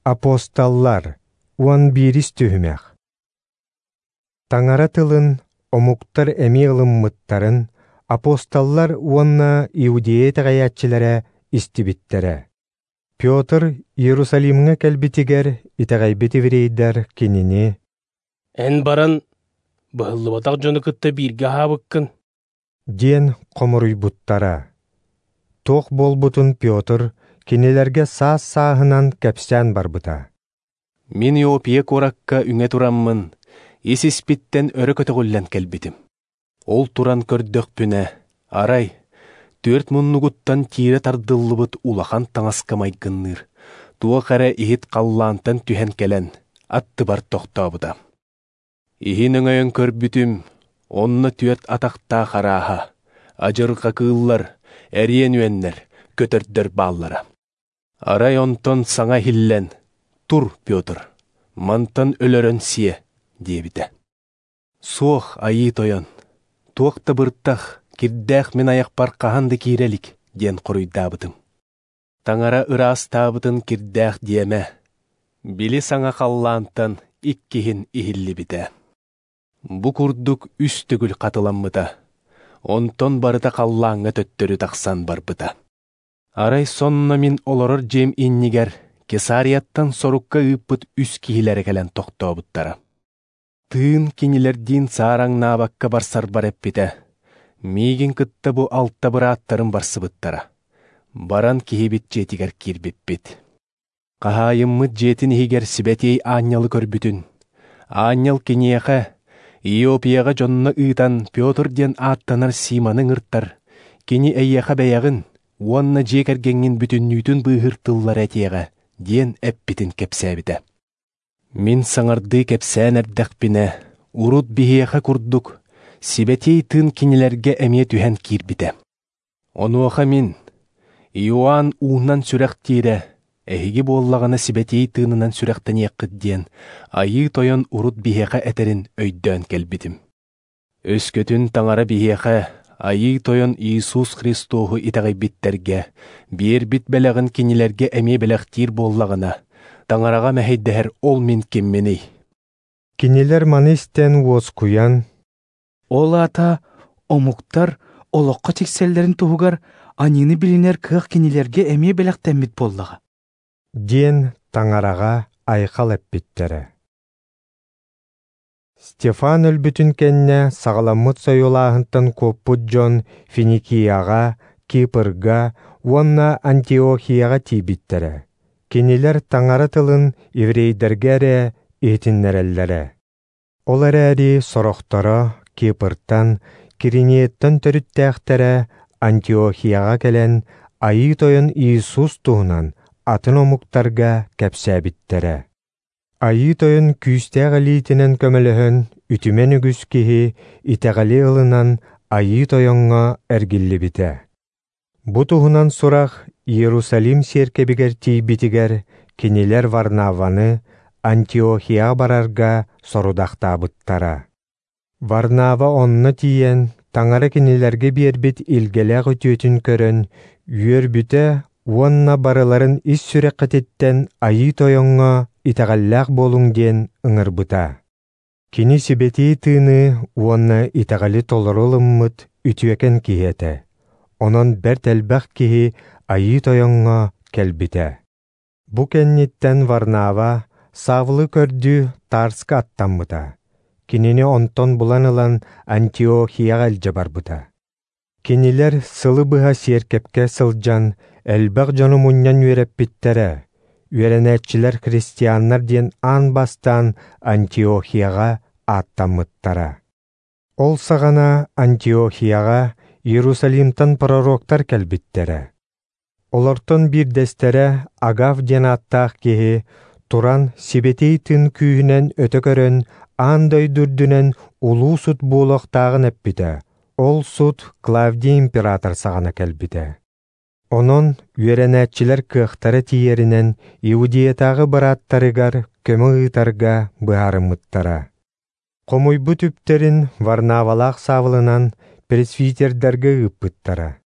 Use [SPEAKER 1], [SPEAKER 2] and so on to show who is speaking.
[SPEAKER 1] Апосталлар, уан бирис түһүмэх. Таңара тылын, омуктар эми ылыммыттарын, апосталлар уанна Иудея тәғаятчылара истибиттере. Пётр Иерусалимға кәлбитигер итәғайбет еврейдер кинини.
[SPEAKER 2] Эн баран, быһыллыбатақ жоны кытта бирге хабыккын.
[SPEAKER 1] Диен қомыруйбуттара. Тоқ болбутун Пётр кинилерге саас-сааһынан кәпсән барбыта.
[SPEAKER 3] Мин Иопия коракка үңе тураммын, исиспиттен өрө көтөгүллен келбитим. Ол туран көрдөх бүнэ, арай, 4 муннугуттан тире тардыллыбыт улахан таңаскамай гынныр. Туа кара ихит қаллаантан түһен келен, атты бар тоқтабыда. Ихин өңөйөн көрбүтүм, онны түөт атақта харааха, ажырға кыыллар, әриен үеннер, көтөрдөр баллара. Арай онтон саңа хиллен, тур, Пётр, мантан өлөрөн сие, дебите. Суох айы тойон, туақта бырттах, кирдәх мен аяқ парқаханды кирелик, ден құруйдабытым. Таңара ырас табытын кирдәх диеме, били саңа қаллаантан иккихин ихилли бите. Бу курдук үстүгүл қатыламмыта, онтон барыта қаллаңа төттөрү тақсан барбыта. Арай сонна мин олорор жем иннигер, Кесарияттан сорукка ыппыт үс кихилere келен тоқтообуттара. Тыын кинилердин саараң наабакка барсар бар эппите. Мигин кытта бу алтта бырааттарын барсыбыттара. Баран кихибит жетигер кирбиппит. Кахайыммыт жетин игер сибетей ааннялы көрбүтүн. Ааннял киниэхэ, Иопияга жонна ыытан Пётр ден ааттанар Симаның ырттар. Кини эйэхэ бэйагын, уанна жекергеңин бүтүн нүүтүн быыхыр тыллар этиэгэ, диен эппитин кепсэбите. Мин саңарды кепсән эрдэхпине, урут бихиэхэ курдук, сибетей тын кинилерге эмие түһэн кирбите. Онуаха мин, Иоанн уунан сүрэх тире, эһиги буоллагана сибетей тынынан сүрэхтэн яққыт диен, айы тойон урут бихиэхэ этерин өйдөөн келбитим. Өскөтүн таңара бихиэхэ, айы тойон Иисус Христоху итәғайбиттерге, бир бит бэлэгин кинилерге эмие бэлэхтир буоллагана, таңарага мэхейдэхэр ол мин киммени.
[SPEAKER 1] Кинилер манистен уос куян.
[SPEAKER 4] Ол ата, омуктар, олоққа текселлерин туһугар, анины билинер кыах кинилерге эмие бэлэхтэммит боллага.
[SPEAKER 1] Диен таңарага айқал эппиттере. Стефан өлбүтүн кенне сағаламмыт сойулаахынтан коппут жон Финикияга, Кипрга, уонна Антиохияга тибиттере. Кинилер таңара тылын еврейдергере иетиннереллере. Олар әри сорохтора Кипртан, Киринеттен төрүттәхтере Антиохияга келен айы тойын Иисус туһунан атын омуктарга кәпсәбиттере. Айы тойын күйстәғалийтінен көміліхін үтімен үгіз кихи итәғали ылынан айы тойонға әргілі біте. Бұ туһунан сұрақ Иерусалим серкебігер тейбітігер кинилер Варнаваны Антиохия барарга сорудақтабыттара. Варнава онны тиен таңара кинилерге бербит илгеләғ өтөтін көрін үйер бүте уанна барыларын ис сүрәққатеттен айы тойонға итәғалләқ болуң ден ыңырбыта. Кини сибетей тыны уанна итәғали толырылыммыт үтüекен киһете. Онон бәр тәлбәқ киһи айы тойонға кәлбите. Бу кәнниттен Варнава савлы көрдү Тарска аттаммыта. Кинини онтон буланылан Антиохияға әлжі барбыта. Кинилер сылы быға серкепке сылжан әлбәқ жону муннян үйрәппиттере. Үйрәнәтчілер христианнар ден ан бастан Антиохияға аттаммыттара. Ол сағана Антиохияға Иерусалимтан пророктар кәлбиттере. Олортон бір дәстере Агав ден аттақ кеһи туран сибетей тын күйінен өтө көрін андай дүрдүнен улуу суд буолоқтағын эппите. Ол суд Клавдий император сағана кәлбите. Онон үйрәнәтчілер кыақтары тиерінен Иудиятағы бараттарыгар көмі ыйтарға бұхарымыттара. Комуйбу түптерін Варнавалақ савылынан пресвитердерге ыппыттара.